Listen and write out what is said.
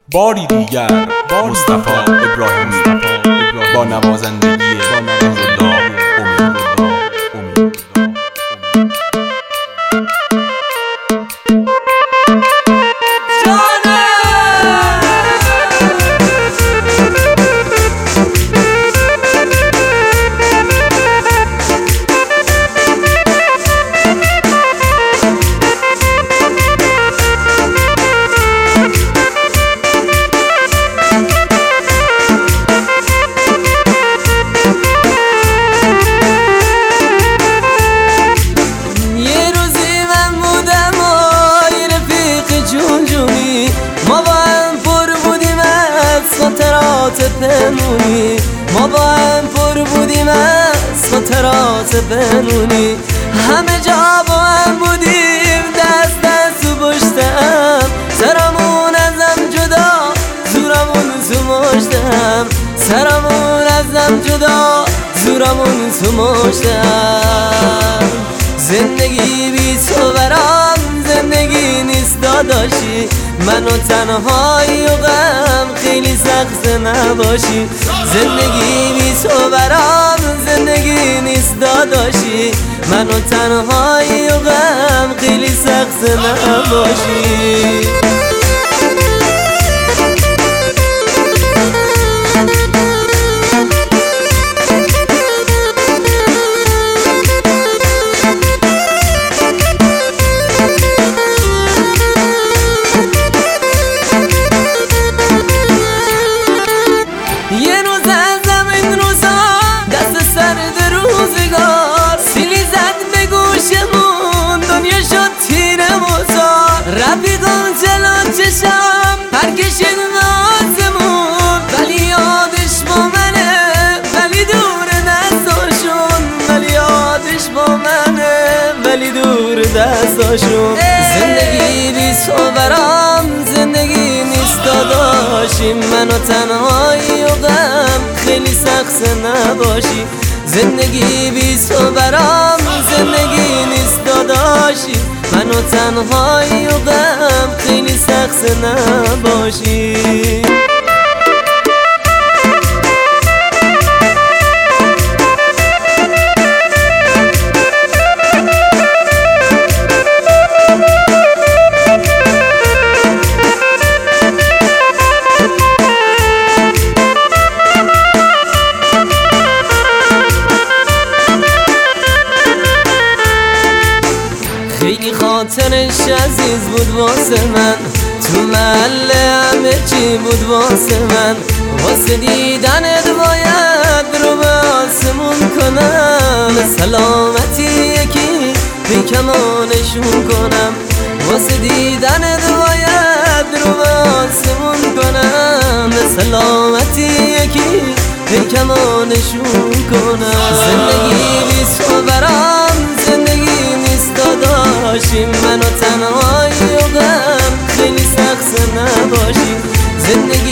باری دیگر مصطفی ابراهیمی با نوازندگی نورالله امید. ما با هم پر بودیم از خاطرات بنونی، همه جا با هم بودیم دست دست و پشتم، سرمون ازم جدا زورمون تو مشتم، سرمون ازم جدا زورمون تو مشتم. زندگی بی تو برام زندگی نیست داداشی، منو تنهایی و غم خیلی سخت نباشی. زندگی بی تو برام زندگی نیست داداشی، منو تنهایی و غم خیلی سخت نباشی. رفیقم جلو چشم پرکشید نازمون، ولی یادش با منه ولی دور دستاشون، ولی یادش با منه ولی دور دستاشون. زندگی بی تو برام زندگی نیست داداشی، منو تنهایی و غم خیلی سخت نباشی. زندگی بی تو برام زندگی نیست داداشی، منو تنهایی و غم خیلی سخت نباشی. خیلی خاطرش عزیز بود واسه من، تو محله همه چی بود واسه من، واسه دیدنت باید رو به آسمون کنم، سلامتی یکی پیکمانشون کنم، واسه دیدنت باید رو به آسمون کنم، سلامتی یکی پیکمانشون کنم. زندگی بی تو برام زندگی نیست داداشی، منو تنهایی و غم خیلی سخت نباشی. زندگی